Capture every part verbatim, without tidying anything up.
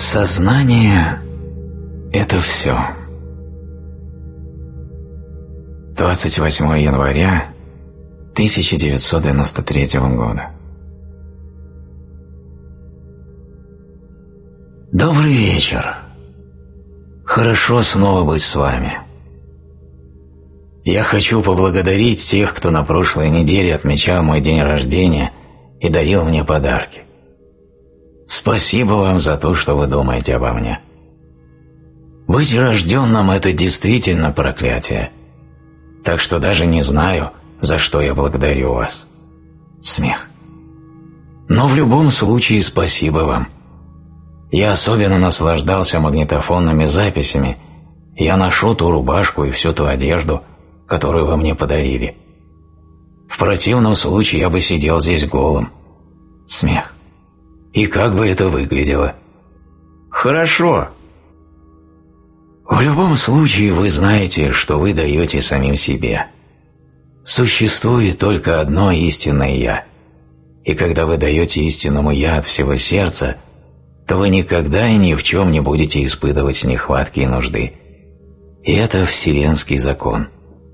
Сознание – это все. двадцать восьмого января тысяча девятьсот девяносто третьего года. Добрый вечер. Хорошо снова быть с вами. Я хочу поблагодарить тех, кто на прошлой неделе отмечал мой день рождения и дарил мне подарки. Спасибо вам за то, что вы думаете обо мне. Быть рожденным – это действительно проклятие, так что даже не знаю, за что я благодарю вас. Смех. Но в любом случае спасибо вам. Я особенно наслаждался магнитофонными записями. Я ношу ту рубашку и всю ту одежду, которую вы мне подарили. В противном случае я бы сидел здесь голым. Смех. И как бы это выглядело? Хорошо. В любом случае вы знаете, что вы даете самим себе. Существует только одно истинное «Я». И когда вы даете истинному «Я» от всего сердца, то вы никогда и ни в чем не будете испытывать нехватки и нужды. И это вселенский закон.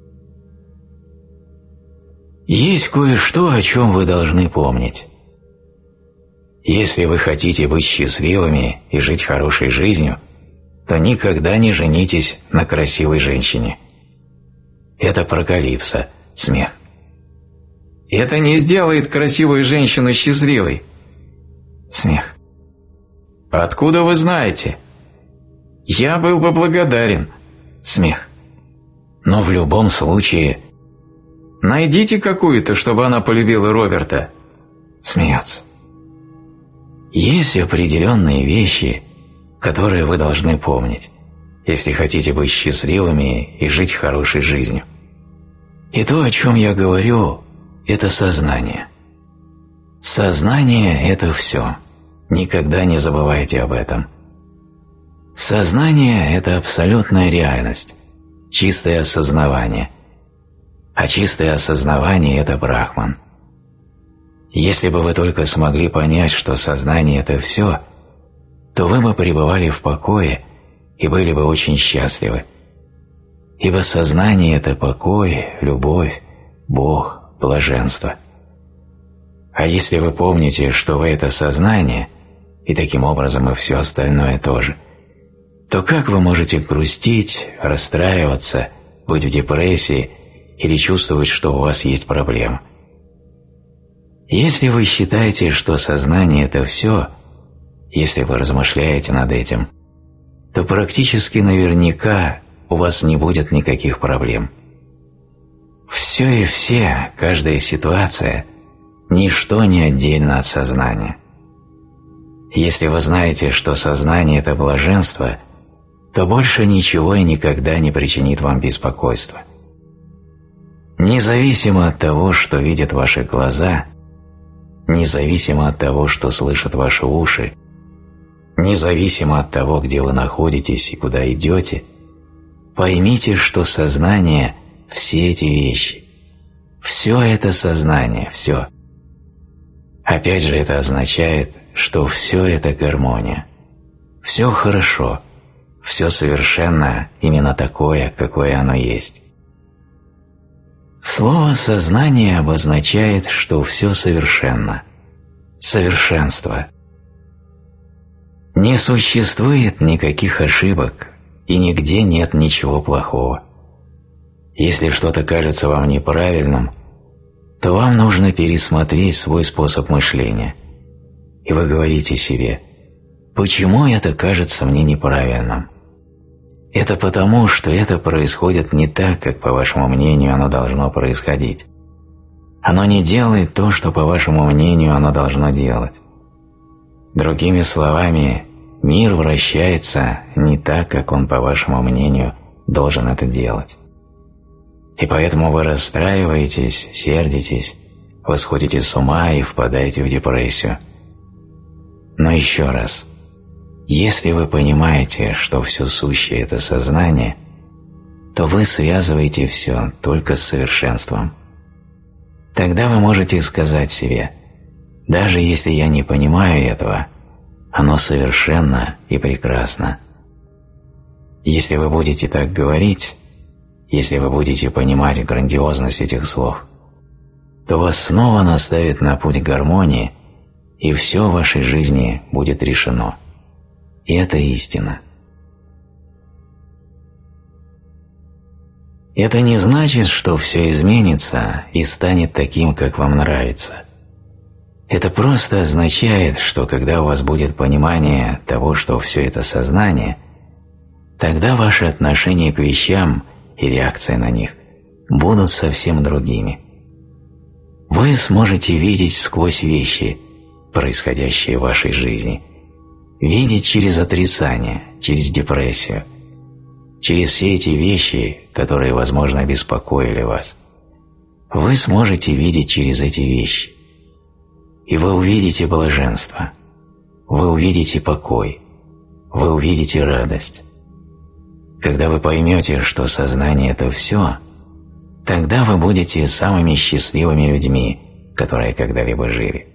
Есть кое-что, о чем вы должны помнить. Если вы хотите быть счастливыми и жить хорошей жизнью, то никогда не женитесь на красивой женщине. Это про Калипсо. Смех. Это не сделает красивую женщину счастливой. Смех. Откуда вы знаете? Я был бы благодарен. Смех. Но в любом случае... Найдите какую-то, чтобы она полюбила Роберта. Смеется. Есть определенные вещи, которые вы должны помнить, если хотите быть счастливыми и жить хорошей жизнью. И то, о чем я говорю, это сознание. Сознание – это все. Никогда не забывайте об этом. Сознание – это абсолютная реальность, чистое осознавание. А чистое осознавание – это Брахман. Если бы вы только смогли понять, что сознание – это все, то вы бы пребывали в покое и были бы очень счастливы. Ибо сознание – это покой, любовь, Бог, блаженство. А если вы помните, что вы – это сознание, и таким образом и все остальное тоже, то как вы можете грустить, расстраиваться, быть в депрессии или чувствовать, что у вас есть проблемы? Если вы считаете, что сознание – это все, если вы размышляете над этим, то практически наверняка у вас не будет никаких проблем. Все и все, каждая ситуация – ничто не отдельно от сознания. Если вы знаете, что сознание – это блаженство, то больше ничего и никогда не причинит вам беспокойства. Независимо от того, что видят ваши глаза, независимо от того, что слышат ваши уши, независимо от того, где вы находитесь и куда идете, поймите, что сознание – все эти вещи. Все это сознание, все. Опять же, это означает, что все это гармония. Все хорошо, все совершенно именно такое, какое оно есть. Слово «сознание» обозначает, что все совершенно. Совершенство. Не существует никаких ошибок, и нигде нет ничего плохого. Если что-то кажется вам неправильным, то вам нужно пересмотреть свой способ мышления. И вы говорите себе: «Почему это кажется мне неправильным?» Это потому, что это происходит не так, как, по вашему мнению, оно должно происходить. Оно не делает то, что, по вашему мнению, оно должно делать. Другими словами, мир вращается не так, как он, по вашему мнению, должен это делать. И поэтому вы расстраиваетесь, сердитесь, вы сходите с ума и впадаете в депрессию. Но еще раз, если вы понимаете, что все сущее – это сознание, то вы связываете все только с совершенством. Тогда вы можете сказать себе: даже если я не понимаю этого, оно совершенно и прекрасно. Если вы будете так говорить, если вы будете понимать грандиозность этих слов, то вас снова наставит на путь гармонии, и все в вашей жизни будет решено. И это истина. Это не значит, что все изменится и станет таким, как вам нравится. Это просто означает, что когда у вас будет понимание того, что все это сознание, тогда ваши отношения к вещам и реакция на них будут совсем другими. Вы сможете видеть сквозь вещи, происходящие в вашей жизни, видеть через отрицание, через депрессию, через все эти вещи, которые, возможно, беспокоили вас. Вы сможете видеть через эти вещи. И вы увидите блаженство, вы увидите покой, вы увидите радость. Когда вы поймете, что сознание – это все, тогда вы будете самыми счастливыми людьми, которые когда-либо жили.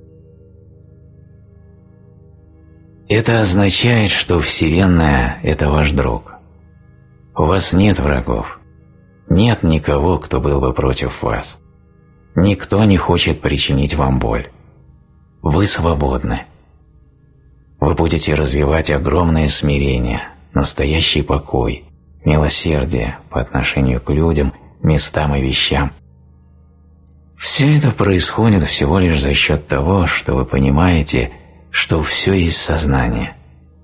Это означает, что Вселенная – это ваш друг. У вас нет врагов, нет никого, кто был бы против вас. Никто не хочет причинить вам боль. Вы свободны. Вы будете развивать огромное смирение, настоящий покой, милосердие по отношению к людям, местам и вещам. Все это происходит всего лишь за счет того, что вы понимаете, что все есть сознание.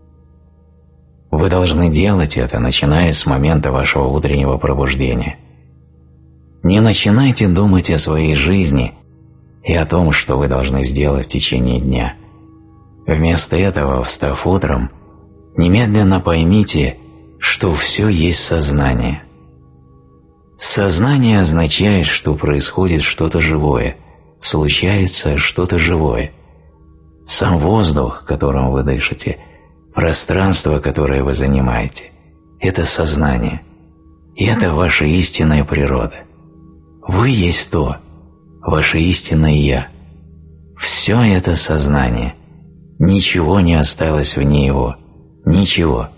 Вы должны делать это, начиная с момента вашего утреннего пробуждения. Не начинайте думать о своей жизни и о том, что вы должны сделать в течение дня. Вместо этого, встав утром, немедленно поймите, что все есть сознание. Сознание означает, что происходит что-то живое, случается что-то живое. Сам воздух, которым вы дышите, пространство, которое вы занимаете – это сознание. И это ваша истинная природа. Вы есть то, ваше истинное «Я». Все это сознание. Ничего не осталось вне его. Ничего.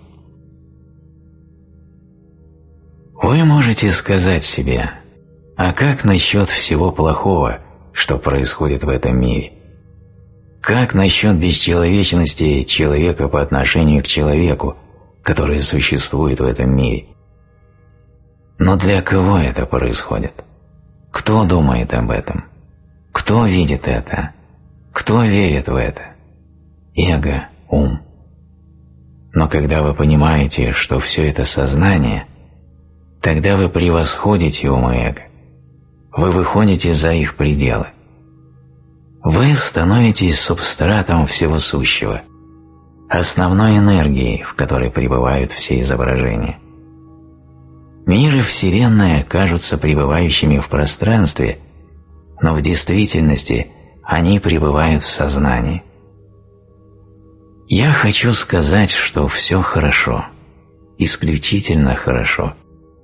Вы можете сказать себе: а как насчет всего плохого, что происходит в этом мире? Как насчет бесчеловечности человека по отношению к человеку, который существует в этом мире? Но для кого это происходит? Кто думает об этом? Кто видит это? Кто верит в это? Эго, ум. Но когда вы понимаете, что все это сознание, тогда вы превосходите ум и эго. Вы выходите за их пределы. Вы становитесь субстратом всего сущего, основной энергией, в которой пребывают все изображения. Мир и Вселенная кажутся пребывающими в пространстве, но в действительности они пребывают в сознании. Я хочу сказать, что все хорошо, исключительно хорошо.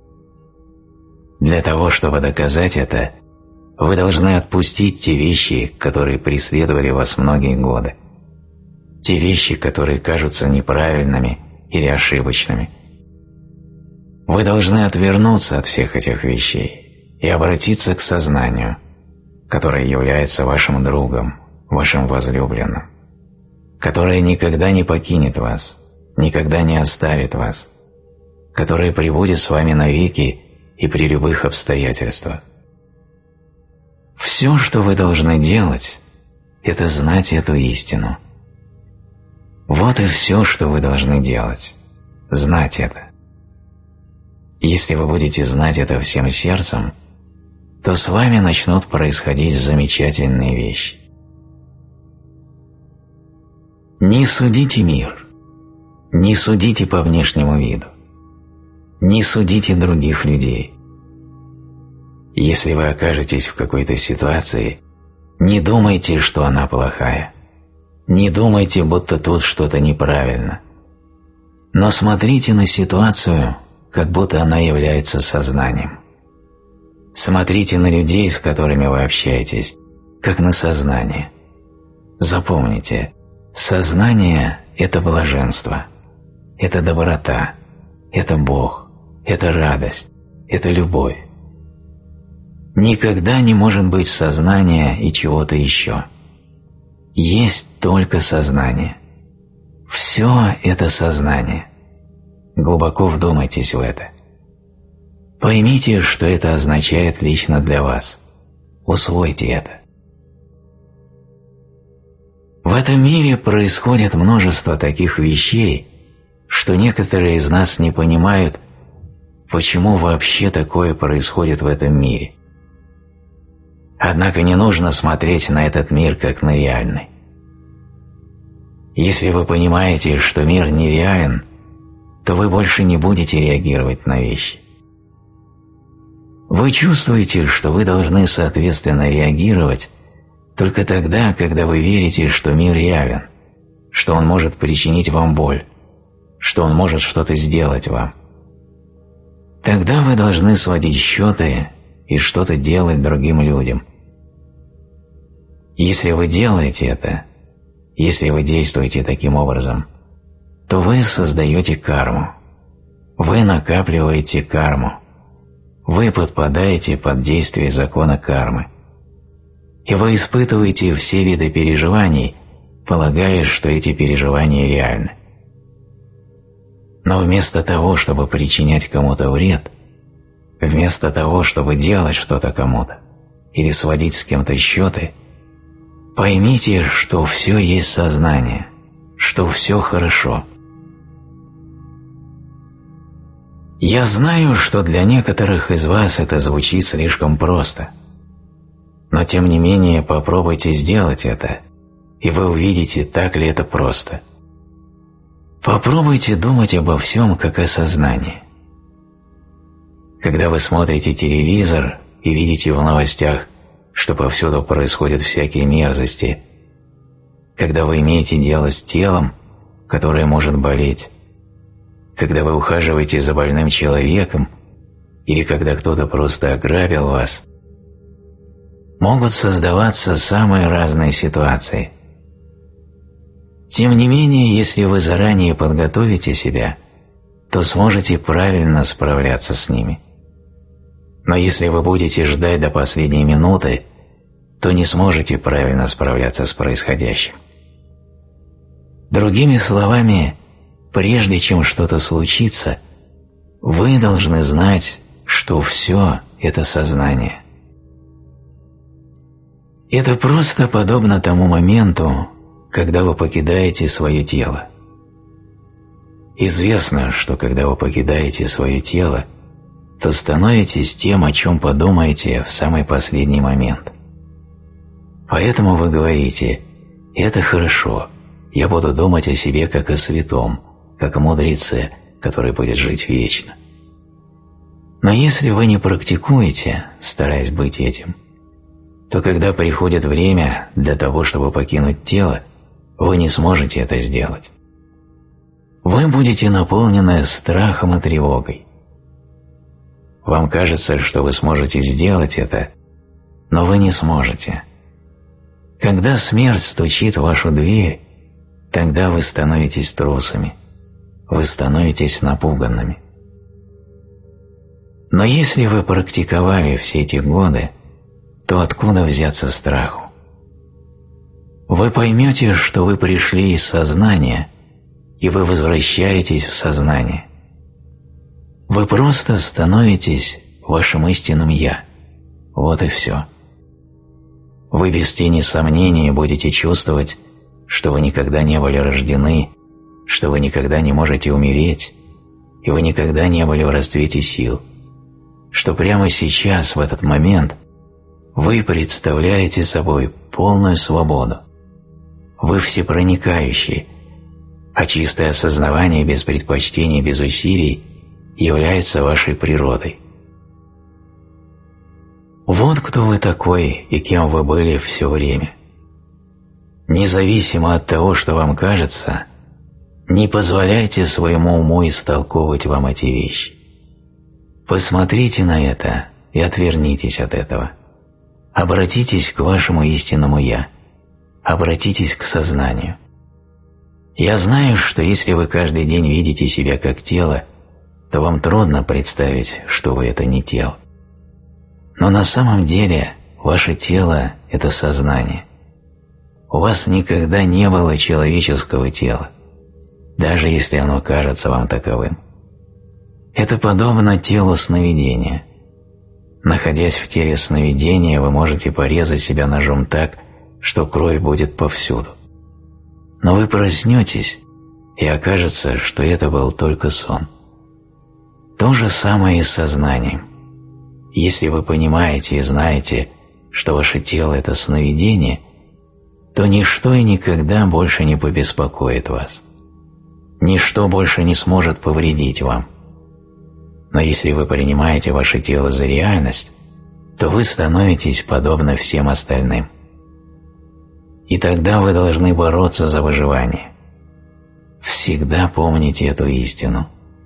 Для того, чтобы доказать это, вы должны отпустить те вещи, которые преследовали вас многие годы, те вещи, которые кажутся неправильными или ошибочными. Вы должны отвернуться от всех этих вещей и обратиться к сознанию, которое является вашим другом, вашим возлюбленным, которое никогда не покинет вас, никогда не оставит вас, которое пребудет с вами навеки и при любых обстоятельствах. Все, что вы должны делать, это знать эту истину. Вот и все, что вы должны делать – знать это. Если вы будете знать это всем сердцем, то с вами начнут происходить замечательные вещи. Не судите мир, не судите по внешнему виду, не судите других людей. Если вы окажетесь в какой-то ситуации, не думайте, что она плохая, не думайте, будто тут что-то неправильно, но смотрите на ситуацию, как будто она является сознанием. Смотрите на людей, с которыми вы общаетесь, как на сознание. Запомните, Сознание – это блаженство, это доброта, это Бог, это радость, это любовь. Никогда не может быть сознания и чего-то еще. Есть только сознание. Все это сознание. Глубоко вдумайтесь в это. Поймите, что это означает лично для вас. Усвойте это. В этом мире происходит множество таких вещей, что некоторые из нас не понимают, почему вообще такое происходит в этом мире. Однако не нужно смотреть на этот мир как на реальный. Если вы понимаете, что мир нереален, то вы больше не будете реагировать на вещи. Вы чувствуете, что вы должны соответственно реагировать только тогда, когда вы верите, что мир реален, что он может причинить вам боль, что он может что-то сделать вам. Тогда вы должны сводить счеты и что-то делать другим людям. Если вы делаете это, если вы действуете таким образом, то вы создаете карму, вы накапливаете карму, вы подпадаете под действие закона кармы, и вы испытываете все виды переживаний, полагая, что эти переживания реальны. Но вместо того, чтобы причинять кому-то вред, вместо того, чтобы делать что-то кому-то или сводить с кем-то счеты, поймите, что все есть сознание, что все хорошо. Я знаю, что для некоторых из вас это звучит слишком просто, но тем не менее попробуйте сделать это, и вы увидите, так ли это просто. Попробуйте думать обо всем как о сознании. Когда вы смотрите телевизор и видите в новостях, что повсюду происходят всякие мерзости, когда вы имеете дело с телом, которое может болеть, когда вы ухаживаете за больным человеком или когда кто-то просто ограбил вас, могут создаваться самые разные ситуации. Тем не менее, если вы заранее подготовите себя, то сможете правильно справляться с ними. Но если вы будете ждать до последней минуты, то не сможете правильно справляться с происходящим. Другими словами, прежде чем что-то случится, вы должны знать, что все – это сознание. Это просто подобно тому моменту, когда вы покидаете свое тело. Известно, что когда вы покидаете свое тело, то становитесь тем, о чем подумаете в самый последний момент. Поэтому вы говорите: «Это хорошо, я буду думать о себе как о святом, как о мудреце, который будет жить вечно». Но если вы не практикуете, стараясь быть этим, то когда приходит время для того, чтобы покинуть тело, вы не сможете это сделать. Вы будете наполнены страхом и тревогой. Вам кажется, что вы сможете сделать это, но вы не сможете. Когда смерть стучит в вашу дверь, тогда вы становитесь трусами, вы становитесь напуганными. Но если вы практиковали все эти годы, то откуда взяться страху? Вы поймете, что вы пришли из сознания, и вы возвращаетесь в сознание. Вы просто становитесь вашим истинным «Я». Вот и все. Вы без тени сомнения будете чувствовать, что вы никогда не были рождены, что вы никогда не можете умереть, и вы никогда не были в расцвете сил, что прямо сейчас, в этот момент, вы представляете собой полную свободу. Вы всепроникающие, а чистое осознавание без предпочтений, без усилий является вашей природой. Вот кто вы такой и кем вы были все время. Независимо от того, что вам кажется, не позволяйте своему уму истолковывать вам эти вещи. Посмотрите на это и отвернитесь от этого. Обратитесь к вашему истинному «Я», обратитесь к сознанию. Я знаю, что если вы каждый день видите себя как тело, то вам трудно представить, что вы – это не тело. Но на самом деле ваше тело – это сознание. У вас никогда не было человеческого тела, даже если оно кажется вам таковым. Это подобно телу сновидения. Находясь в теле сновидения, вы можете порезать себя ножом так, что кровь будет повсюду. Но вы проснетесь, и окажется, что это был только сон. То же самое и с сознанием. Если вы понимаете и знаете, что ваше тело – это сновидение, то ничто и никогда больше не побеспокоит вас. Ничто больше не сможет повредить вам. Но если вы принимаете ваше тело за реальность, то вы становитесь подобны всем остальным. И тогда вы должны бороться за выживание. Всегда помните эту истину.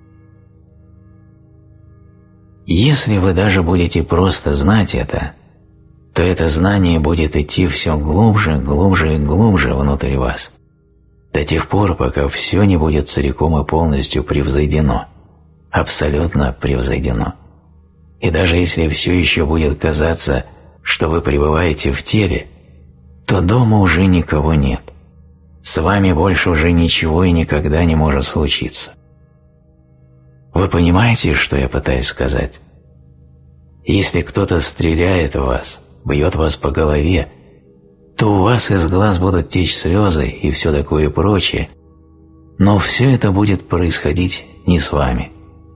Если вы даже будете просто знать это, то это знание будет идти все глубже, глубже и глубже внутрь вас, до тех пор, пока все не будет целиком и полностью превзойдено, абсолютно превзойдено. И даже если все еще будет казаться, что вы пребываете в теле, то дома уже никого нет. С вами больше уже ничего и никогда не может случиться. Вы понимаете, что я пытаюсь сказать? Если кто-то стреляет в вас, бьет вас по голове, то у вас из глаз будут течь слезы и все такое прочее, но все это будет происходить не с вами.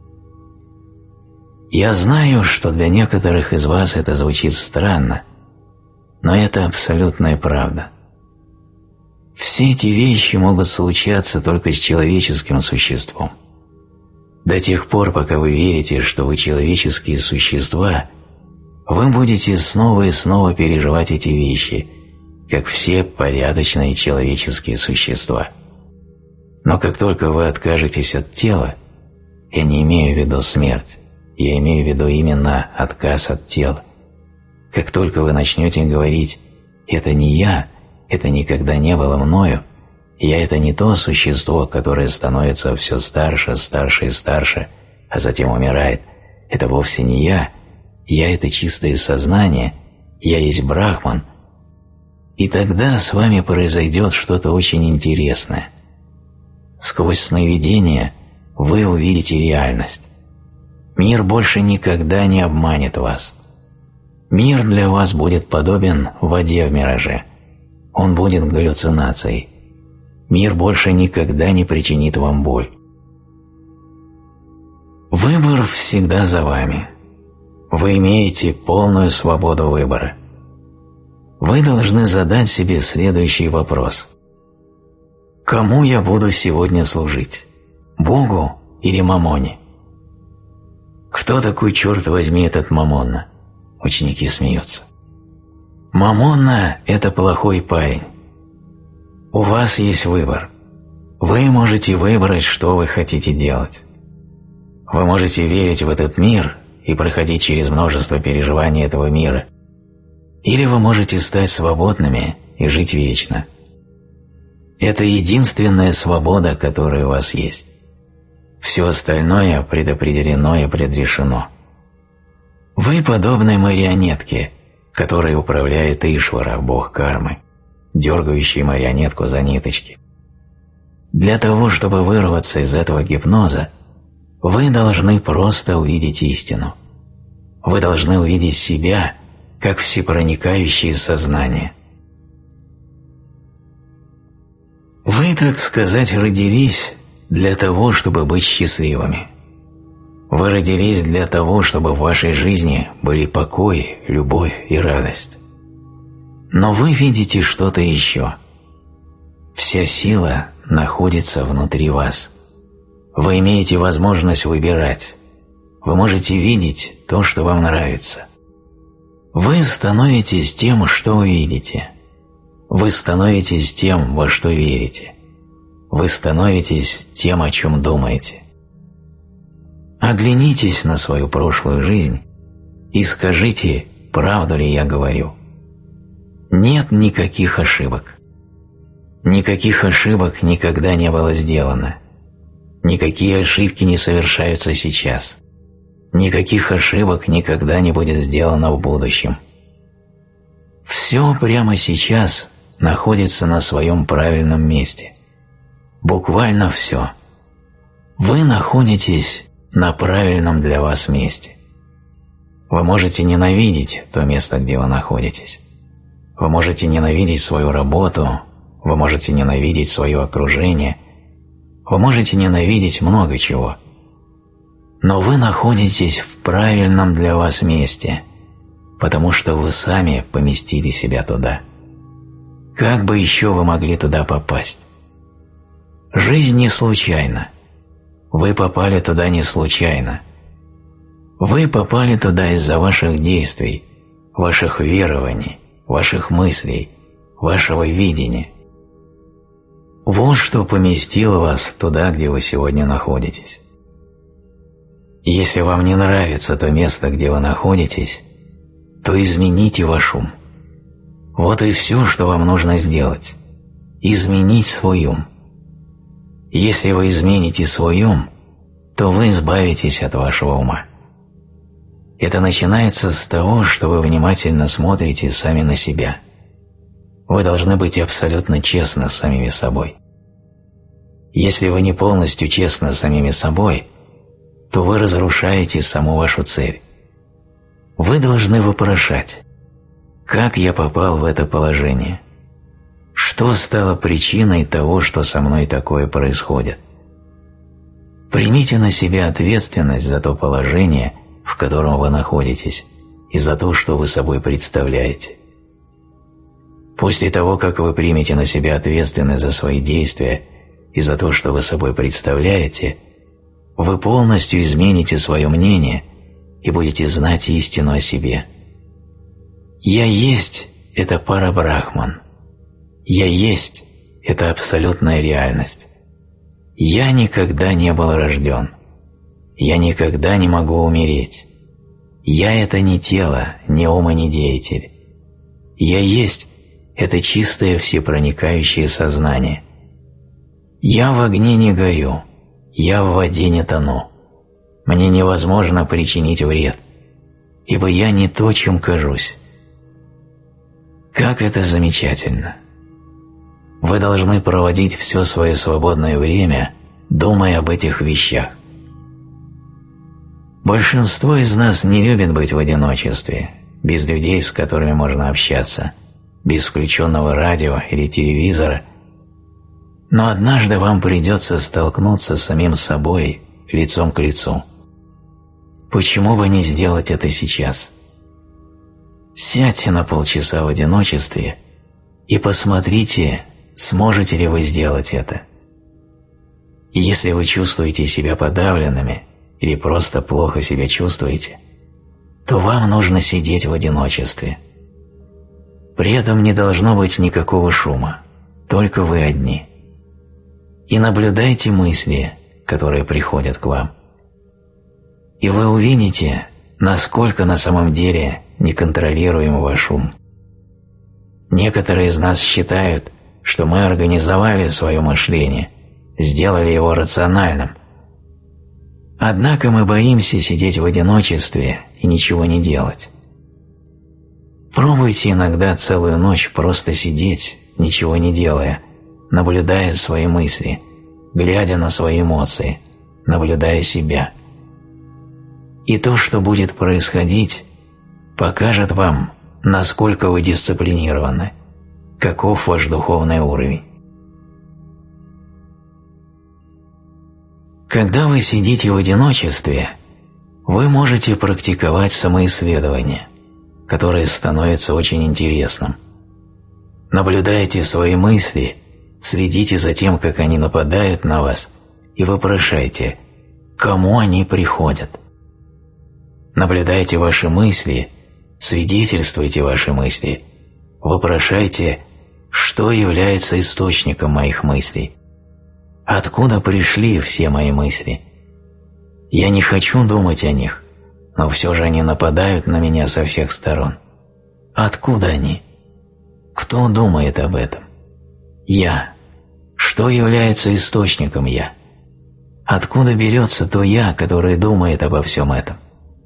Я знаю, что для некоторых из вас это звучит странно, но это абсолютная правда. Все эти вещи могут случаться только с человеческим существом. До тех пор, пока вы верите, что вы человеческие существа, вы будете снова и снова переживать эти вещи, как все порядочные человеческие существа. Но как только вы откажетесь от тела, я не имею в виду смерть, я имею в виду именно отказ от тела. Как только вы начнете говорить «это не я», «это никогда не было мною», «я» – это не то существо, которое становится все старше, старше и старше, а затем умирает. Это вовсе не я. Я – это чистое сознание, я есть Брахман. И тогда с вами произойдет что-то очень интересное. Сквозь сновидение вы увидите реальность. Мир больше никогда не обманет вас. Мир для вас будет подобен воде в мираже. Он будет галлюцинацией. Мир больше никогда не причинит вам боль. Выбор всегда за вами. Вы имеете полную свободу выбора. Вы должны задать себе следующий вопрос. Кому я буду сегодня служить? Богу или Мамоне? Кто такой, черт возьми, этот Мамонна? Ученики смеются. Мамонна – это плохой парень. У вас есть выбор. Вы можете выбрать, что вы хотите делать. Вы можете верить в этот мир и проходить через множество переживаний этого мира, или вы можете стать свободными и жить вечно. Это единственная свобода, которая у вас есть. Все остальное предопределено и предрешено. Вы подобны марионетке, которой управляет Ишвара, бог кармы, дергающий марионетку за ниточки. Для того, чтобы вырваться из этого гипноза, вы должны просто увидеть истину. Вы должны увидеть себя как всепроникающее сознание. Вы, так сказать, родились для того, чтобы быть счастливыми. Вы родились для того, чтобы в вашей жизни были покой, любовь и радость. Но вы видите что-то еще. Вся сила находится внутри вас. Вы имеете возможность выбирать. Вы можете видеть то, что вам нравится. Вы становитесь тем, что вы видите. Вы становитесь тем, во что верите. Вы становитесь тем, о чем думаете. Оглянитесь на свою прошлую жизнь и скажите, правду ли я говорю. Нет никаких ошибок. Никаких ошибок никогда не было сделано. Никакие ошибки не совершаются сейчас. Никаких ошибок никогда не будет сделано в будущем. Все прямо сейчас находится на своем правильном месте. Буквально все. Вы находитесь на правильном для вас месте. Вы можете ненавидеть то место, где вы находитесь. Вы можете ненавидеть свою работу, вы можете ненавидеть свое окружение, вы можете ненавидеть много чего. Но вы находитесь в правильном для вас месте, потому что вы сами поместили себя туда. Как бы еще вы могли туда попасть? Жизнь не случайна. Вы попали туда не случайно. Вы попали туда из-за ваших действий, ваших верований, ваших мыслей, вашего видения. Вот что поместило вас туда, где вы сегодня находитесь. Если вам не нравится то место, где вы находитесь, то измените ваш ум. Вот и все, что вам нужно сделать – изменить свой ум. Если вы измените свой ум, то вы избавитесь от вашего ума. Это начинается с того, что вы внимательно смотрите сами на себя. Вы должны быть абсолютно честны с самими собой. Если вы не полностью честны с самими собой, то вы разрушаете саму вашу цель. Вы должны вопрошать: как я попал в это положение? Что стало причиной того, что со мной такое происходит? Примите на себя ответственность за то положение, в котором вы находитесь, и за то, что вы собой представляете. После того, как вы примете на себя ответственность за свои действия и за то, что вы собой представляете, вы полностью измените свое мнение и будете знать истину о себе. «Я есть» – это Парабрахман. «Я есть» – это абсолютная реальность. «Я никогда не был рожден». Я никогда не могу умереть. Я – это не тело, не ум и не деятель. Я есть – это чистое всепроникающее сознание. Я в огне не горю, я в воде не тону. Мне невозможно причинить вред, ибо я не то, чем кажусь. Как это замечательно! Вы должны проводить все свое свободное время, думая об этих вещах. Большинство из нас не любит быть в одиночестве, без людей, с которыми можно общаться, без включенного радио или телевизора. Но однажды вам придется столкнуться с самим собой лицом к лицу. Почему бы не сделать это сейчас? Сядьте на полчаса в одиночестве и посмотрите, сможете ли вы сделать это. И если вы чувствуете себя подавленными, или просто плохо себя чувствуете, то вам нужно сидеть в одиночестве. При этом не должно быть никакого шума, только вы одни. И наблюдайте мысли, которые приходят к вам. И вы увидите, насколько на самом деле неконтролируем ваш ум. Некоторые из нас считают, что мы организовали свое мышление, сделали его рациональным. Однако мы боимся сидеть в одиночестве и ничего не делать. Пробуйте иногда целую ночь просто сидеть, ничего не делая, наблюдая свои мысли, глядя на свои эмоции, наблюдая себя. И то, что будет происходить, покажет вам, насколько вы дисциплинированы, каков ваш духовный уровень. Когда вы сидите в одиночестве, вы можете практиковать самоисследование, которое становится очень интересным. Наблюдайте свои мысли, следите за тем, как они нападают на вас, и вопрошайте, кому они приходят. Наблюдайте ваши мысли, свидетельствуйте ваши мысли, вопрошайте, что является источником моих мыслей. Откуда пришли все мои мысли? Я не хочу думать о них, но все же они нападают на меня со всех сторон. Откуда они? Кто думает об этом? Я. что является источником «я», откуда берется то «я», которое думает обо всем этом.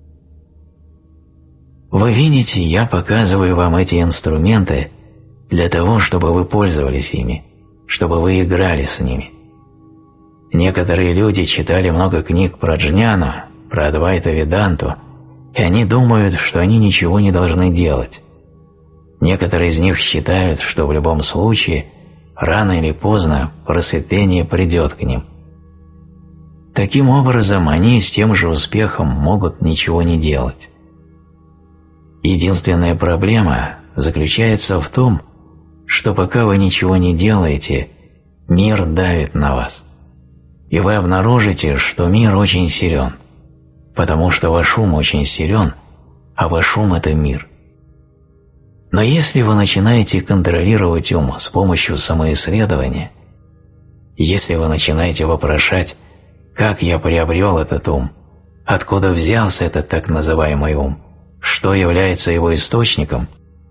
Вы видите, я показываю вам эти инструменты для того, чтобы вы пользовались ими, чтобы вы играли с ними. Некоторые люди читали много книг про джняну, про Адвайта Веданту, и они думают, что они ничего не должны делать. Некоторые из них считают, что в любом случае, рано или поздно, просветление придет к ним. Таким образом, они с тем же успехом могут ничего не делать. Единственная проблема заключается в том, что пока вы ничего не делаете, мир давит на вас. И вы обнаружите, что мир очень силен, потому что ваш ум очень силен, а ваш ум – это мир. Но если вы начинаете контролировать ум с помощью самоисследования, если вы начинаете вопрошать, как я приобрел этот ум, откуда взялся этот так называемый ум, что является его источником,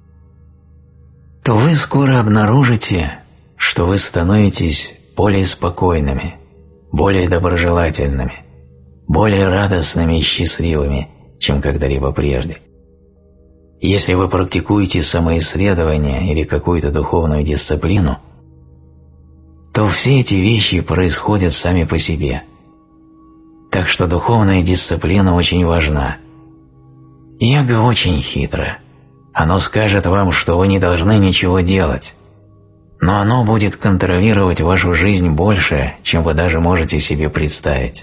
то вы скоро обнаружите, что вы становитесь более спокойными, более доброжелательными, более радостными и счастливыми, чем когда-либо прежде. Если вы практикуете самоисследование или какую-то духовную дисциплину, то все эти вещи происходят сами по себе. Так что духовная дисциплина очень важна. Эго очень хитро. Оно скажет вам, что вы не должны ничего делать, но оно будет контролировать вашу жизнь больше, чем вы даже можете себе представить.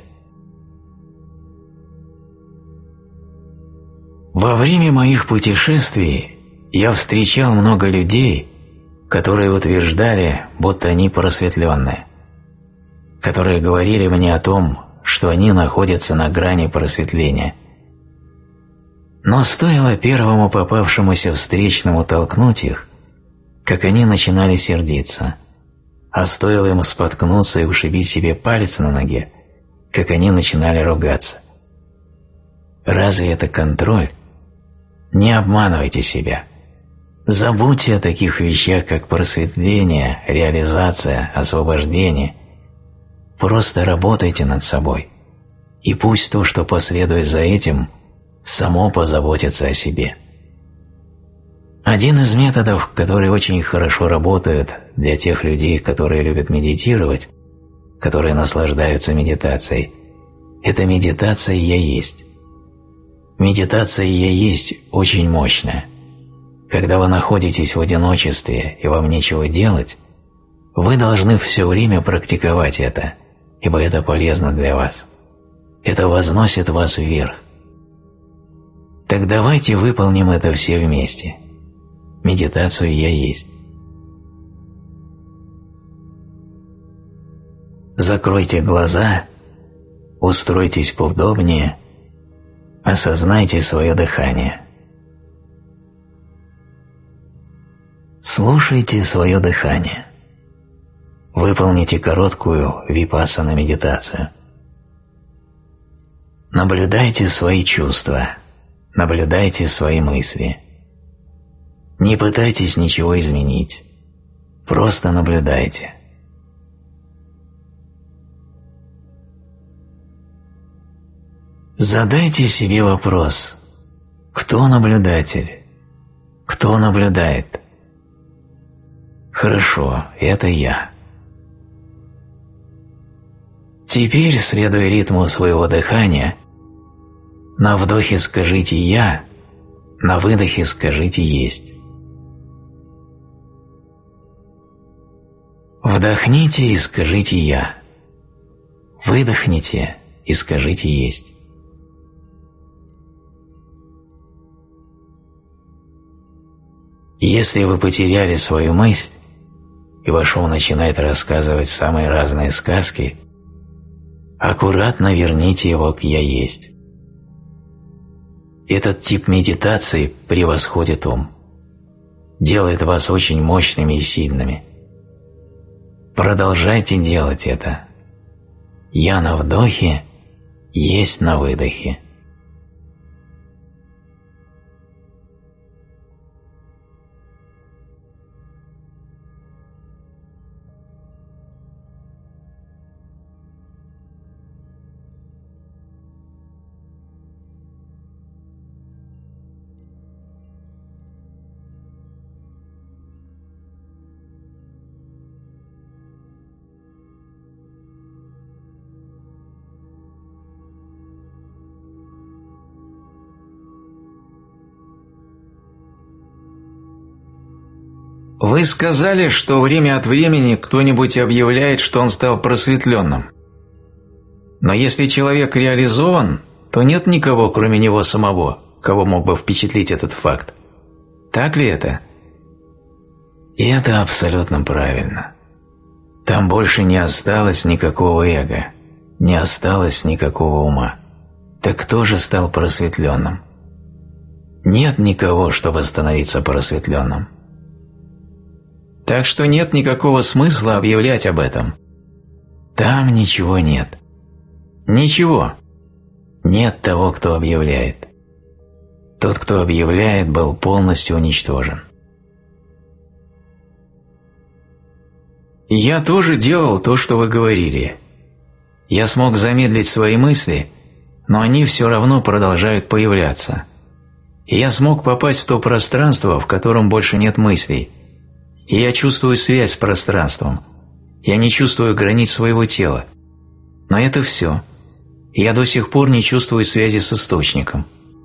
Во время моих путешествий я встречал много людей, которые утверждали, будто они просветленные, которые говорили мне о том, что они находятся на грани просветления. Но стоило первому попавшемуся встречному толкнуть их, как они начинали сердиться, а стоило им споткнуться и ушибить себе палец на ноге, как они начинали ругаться. Разве это контроль? Не обманывайте себя. Забудьте о таких вещах, как просветление, реализация, освобождение. Просто работайте над собой, и пусть то, что последует за этим, само позаботится о себе. Один из методов, которые очень хорошо работают для тех людей, которые любят медитировать, которые наслаждаются медитацией, это медитация «Я есть». Медитация «Я есть» очень мощная. Когда вы находитесь в одиночестве и вам нечего делать, вы должны все время практиковать это, ибо это полезно для вас. Это возносит вас вверх. Так давайте выполним это все вместе. Медитацию «Я есть». Закройте глаза, устройтесь поудобнее, осознайте свое дыхание. Слушайте свое дыхание. Выполните короткую випассана-медитацию. Наблюдайте свои чувства, наблюдайте свои мысли. Не пытайтесь ничего изменить, просто наблюдайте. Задайте себе вопрос: кто наблюдатель? Кто наблюдает? Хорошо, это я. Теперь, следуя ритму своего дыхания, на вдохе скажите «Я», на выдохе скажите «Есть». Вдохните и скажите «Я». Выдохните и скажите «Есть». Если вы потеряли свою мысль, и ваш ум начинает рассказывать самые разные сказки, аккуратно верните его к «Я есть». Этот тип медитации превосходит ум, делает вас очень мощными и сильными. Продолжайте делать это. «Я» на вдохе, «Есть» на выдохе. Вы сказали, что время от времени кто-нибудь объявляет, что он стал просветленным. Но если человек реализован, то нет никого, кроме него самого, кого мог бы впечатлить этот факт. Так ли это? И это абсолютно правильно. Там больше не осталось никакого эго, не осталось никакого ума. Так кто же стал просветленным? Нет никого, чтобы становиться просветленным. Так что нет никакого смысла объявлять об этом. Там ничего нет. Ничего. Нет того, кто объявляет. Тот, кто объявляет, был полностью уничтожен. Я тоже делал то, что вы говорили. Я смог замедлить свои мысли, но они все равно продолжают появляться. И я смог попасть в то пространство, в котором больше нет мыслей. И я чувствую связь с пространством. Я не чувствую границ своего тела. Но это все. Я до сих пор не чувствую связи с источником.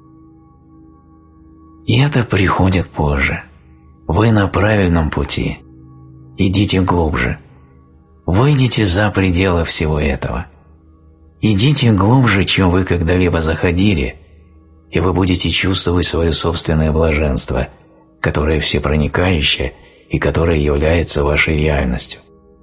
И это приходит позже. Вы на правильном пути. Идите глубже. Выйдите за пределы всего этого. Идите глубже, чем вы когда-либо заходили, и вы будете чувствовать свое собственное блаженство, которое всепроникающее и которое является вашей реальностью.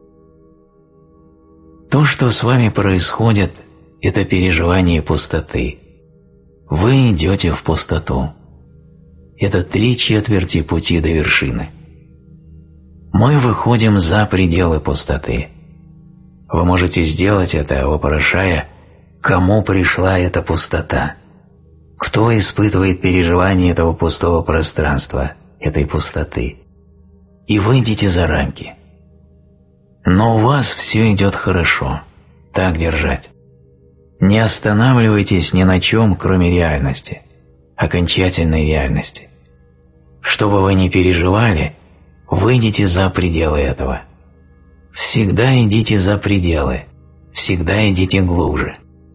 То, что с вами происходит, это переживание пустоты. Вы идете в пустоту. Это три четверти пути до вершины. Мы выходим за пределы пустоты. Вы можете сделать это, вопрошая, кому пришла эта пустота, кто испытывает переживание этого пустого пространства, этой пустоты, и выйдите за рамки. Но у вас все идет хорошо, так держать. Не останавливайтесь ни на чем, кроме реальности, окончательной реальности. Что бы вы ни переживали, выйдите за пределы этого. Всегда идите за пределы, всегда идите глубже.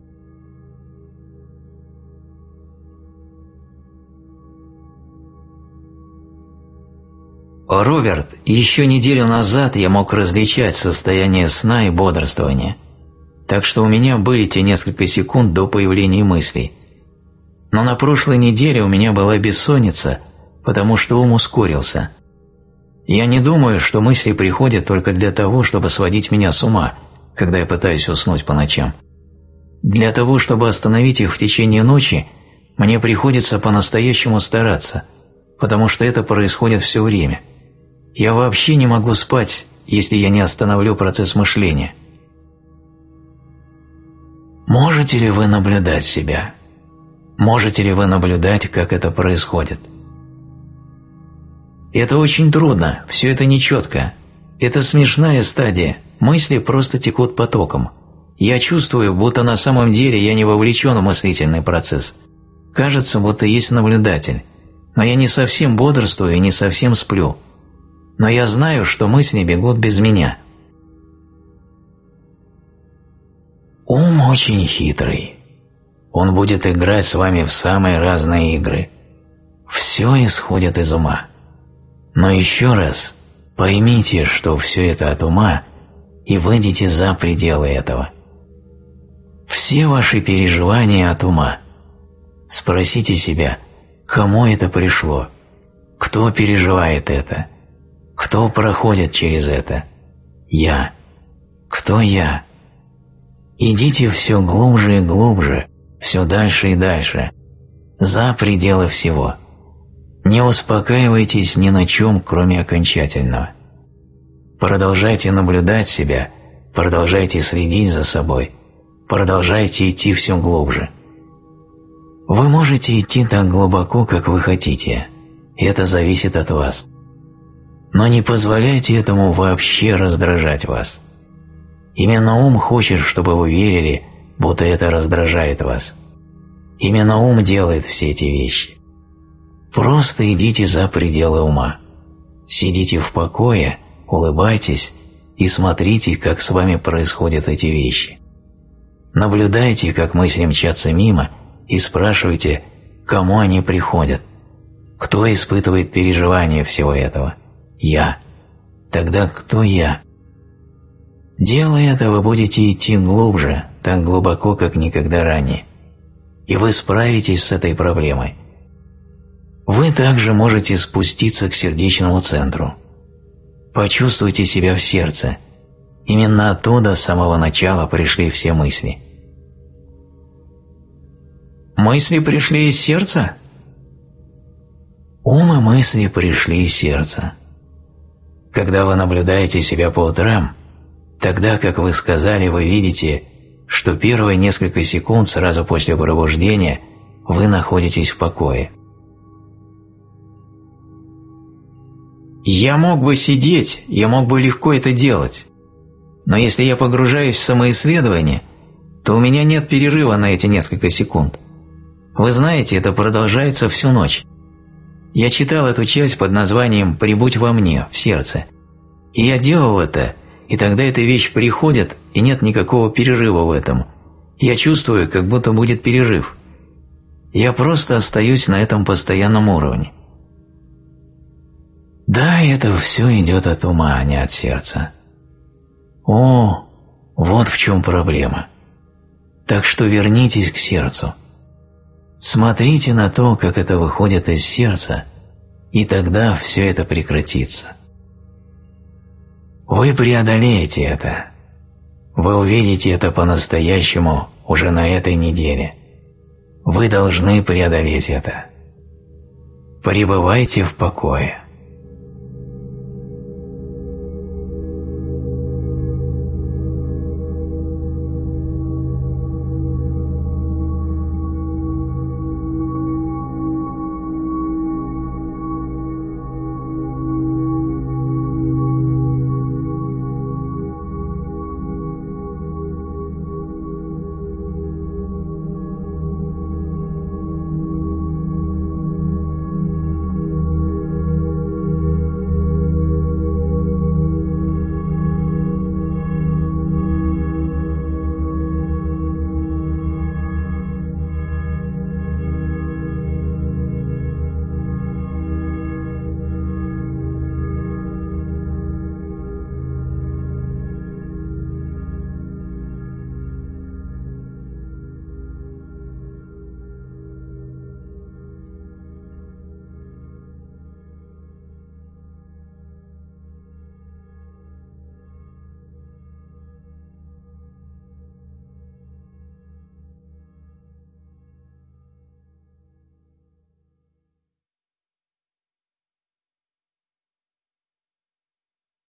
Роберт, еще неделю назад я мог различать состояние сна и бодрствования, так что у меня были те несколько секунд до появления мыслей. Но на прошлой неделе у меня была бессонница, потому что ум ускорился. Я не думаю, что мысли приходят только для того, чтобы сводить меня с ума, когда я пытаюсь уснуть по ночам. Для того, чтобы остановить их в течение ночи, мне приходится по-настоящему стараться, потому что это происходит все время. Я вообще не могу спать, если я не остановлю процесс мышления. Можете ли вы наблюдать себя? Можете ли вы наблюдать, как это происходит? Это очень трудно, все это нечетко. Это смешная стадия, мысли просто текут потоком. Я чувствую, будто на самом деле я не вовлечен в мыслительный процесс. Кажется, будто есть наблюдатель, но я не совсем бодрствую и не совсем сплю. Но я знаю, что мысли бегут без меня. Ум очень хитрый. Он будет играть с вами в самые разные игры. Все исходит из ума. Но еще раз поймите, что все это от ума, и выйдите за пределы этого. Все ваши переживания от ума. Спросите себя, кому это пришло, кто переживает это, кто проходит через это. Я. Кто я? Идите все глубже и глубже, все дальше и дальше, за пределы всего. Не успокаивайтесь ни на чем, кроме окончательного. Продолжайте наблюдать себя, продолжайте следить за собой, продолжайте идти все глубже. Вы можете идти так глубоко, как вы хотите, и это зависит от вас. Но не позволяйте этому вообще раздражать вас. Именно ум хочет, чтобы вы верили, будто это раздражает вас. Именно ум делает все эти вещи. Просто идите за пределы ума. Сидите в покое, улыбайтесь и смотрите, как с вами происходят эти вещи. Наблюдайте, как мысли мчатся мимо, и спрашивайте, кому они приходят, кто испытывает переживание всего этого. Я. тогда кто я? Делая это, вы будете идти глубже, так глубоко, как никогда ранее, и вы справитесь с этой проблемой. Вы также можете спуститься к сердечному центру. Почувствуйте себя в сердце. Именно оттуда с самого начала пришли все мысли. Мысли пришли из сердца? Ум и мысли пришли из сердца. Когда вы наблюдаете себя по утрам, тогда, как вы сказали, вы видите, что первые несколько секунд сразу после пробуждения вы находитесь в покое. Я мог бы сидеть, я мог бы легко это делать, но если я погружаюсь в самоисследование, то у меня нет перерыва на эти несколько секунд. Вы знаете, это продолжается всю ночь. Я читал эту часть под названием «Прибудь во мне, в сердце». И я делал это, и тогда эта вещь приходит, и нет никакого перерыва в этом. Я чувствую, как будто будет перерыв. Я просто остаюсь на этом постоянном уровне. Да, это все идет от ума, а не от сердца. О, вот в чем проблема. Так что вернитесь к сердцу. Смотрите на то, как это выходит из сердца, и тогда все это прекратится. Вы преодолеете это. Вы увидите это по-настоящему уже на этой неделе. Вы должны преодолеть это. Пребывайте в покое.